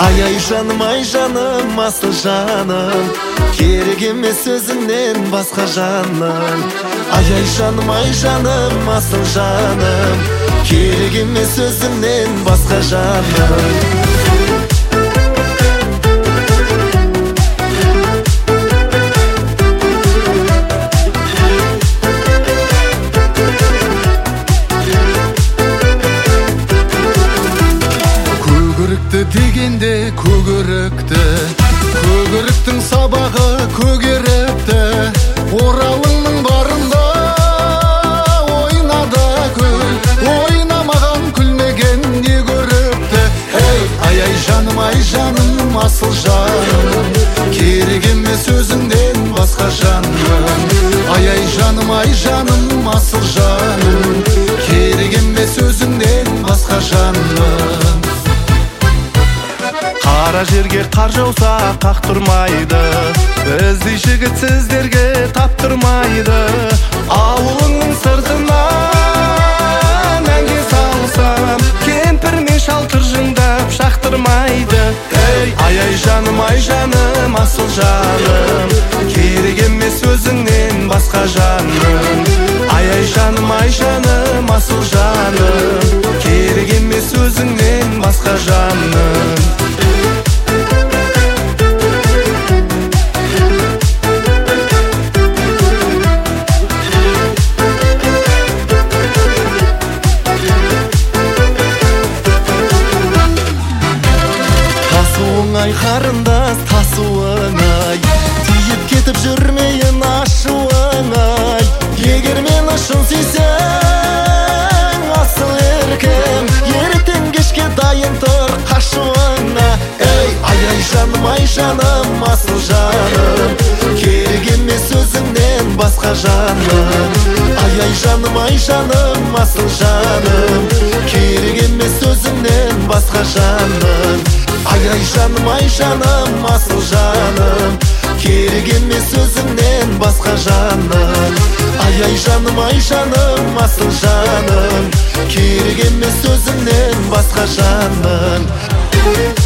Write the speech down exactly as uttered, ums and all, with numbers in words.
Ай-ай жаным, ай жаным, асыл жаным, керек емес өзіңнен басқа жаным. Ай-ай жаным, ай жаным, асыл жаным, керек емес өзіңнен басқа жаным. Дегенде көгерікті, көгеріктің сабағы көгеріпті. Оралыңның барында ойнады күл, ойнамаған күлмеген не көріпті. Эй, ай-ай жаным, ай жаным, асыл жаным, керек емес өзіңден басқа жаным. Ай-ай жаным, ай жаным, асыл жаным, керек емес өзіңден басқа жаным. Қара жерге қар жауса қақтырмайды, біздей жігіт сіздерге таптырмайды. Ауылыңның сыртынан әнге салсам, кемпір мен шал тыржыңдап шақтырмайды. Эй, ай-ай жаным, ай жаным, асыл жаным, керек емес өзіңнен басқа жаным. Ай-ай жаным, ай жаным, асыл жаным, керек емес өзіңнен басқа жаным. Ай қарындас тасуың ай, тиіп кетіп жүрмейін ашуың ай. Егер мені шын сүйсең асыл еркем, ертең кешке дайын тұр қашуыңа. Эй, ай-ай жаным, ай жаным, асыл жаным, керек емес өзіңнен басқа жаным. Ай-ай жаным, ай жаным, асыл жаным, керек емес өзіңнен басқа жаным. Ай-ай жаным, ай жаным, асыл жаным, керек емес өзіңнен басқа жаным. Ай-ай жаным, ай жаным, асыл жаным, керек емес өзіңнен басқа жаным.